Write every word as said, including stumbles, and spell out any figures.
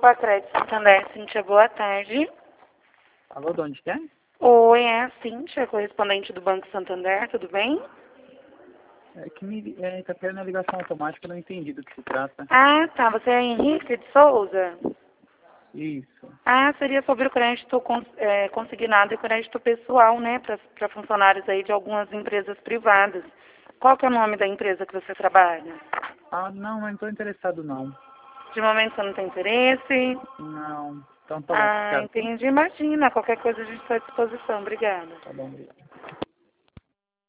Bacred Santander, Cíntia, boa tarde. Alô, de onde que é? Oi, é a Cíntia, correspondente do Banco Santander, tudo bem? É que me é, tá querendo a ligação automática, eu não entendi do que se trata. Ah, tá, você é Henrique de Souza? Isso. Ah, seria sobre o crédito cons é, consignado e crédito pessoal, né, para funcionários aí de algumas empresas privadas. Qual que é o nome da empresa que você trabalha? Ah, não, não estou interessado não. De momento você não tem interesse? Não. Então tá bom, Ah, obrigado. entendi. Imagina, qualquer coisa a gente está à disposição. Obrigada. Tá bom, obrigado.